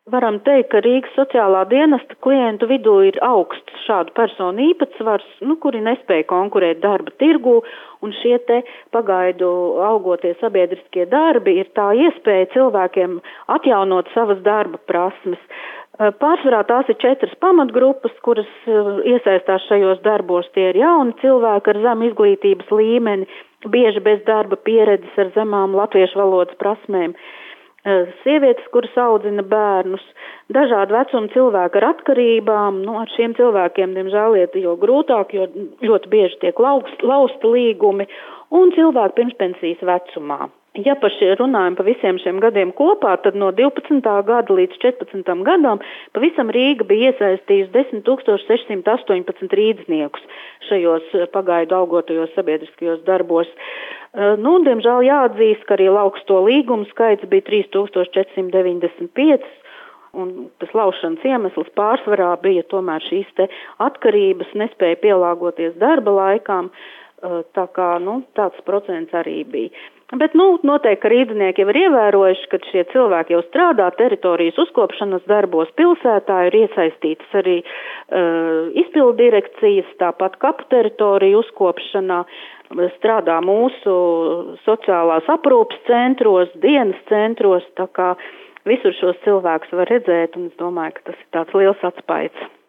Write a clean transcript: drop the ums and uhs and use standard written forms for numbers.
Varam teikt, ka Rīgas sociālā dienesta klientu vidū ir augsts šādu personu īpatsvars, kuri nespēja konkurēt darba tirgū, un šie te pagaidu augotie sabiedriskie darbi ir tā iespēja cilvēkiem atjaunot savas darba prasmes. Pārsvarā tās ir 4 pamatgrupas, kuras iesaistās šajos darbos. Tie ir jauni cilvēki ar zemu izglītības līmeni, bieži bez darba pieredzes ar zemām latviešu valodas prasmēm. Sievietes, kuras audzina bērnus, dažādu vecumu cilvēku ar atkarībām, ar šiem cilvēkiem, diemžēl, iet jo grūtāk, jo ļoti bieži tiek lausti līgumi, un cilvēki pirmspensijas vecumā. Ja runājam pa visiem šiem gadiem kopā, tad no 12. gada līdz 14. gadam pavisam Rīga bija iesaistījusi 10 618 rīdzniekus šajos pagaidu augotajos sabiedriskajos darbos. Diemžēl jāatzīst, ka arī lauksto līgumu skaits bija 3495, un tas laušanas iemesls pārsvarā bija tomēr šīs te atkarības, nespēja pielāgoties darba laikām, tā kā, tāds procents arī bija. Bet, noteikti, ka rīdznieki jau ir ievērojuši, ka šie cilvēki jau strādā teritorijas uzkopšanas darbos pilsētā, ir iesaistītas arī izpildu direkcijas, tāpat kapu teritoriju uzkopšanā, strādā mūsu sociālās aprūpes centros, dienas centros, tā kā visur šos cilvēkus var redzēt, un es domāju, ka tas ir tāds liels atspaids.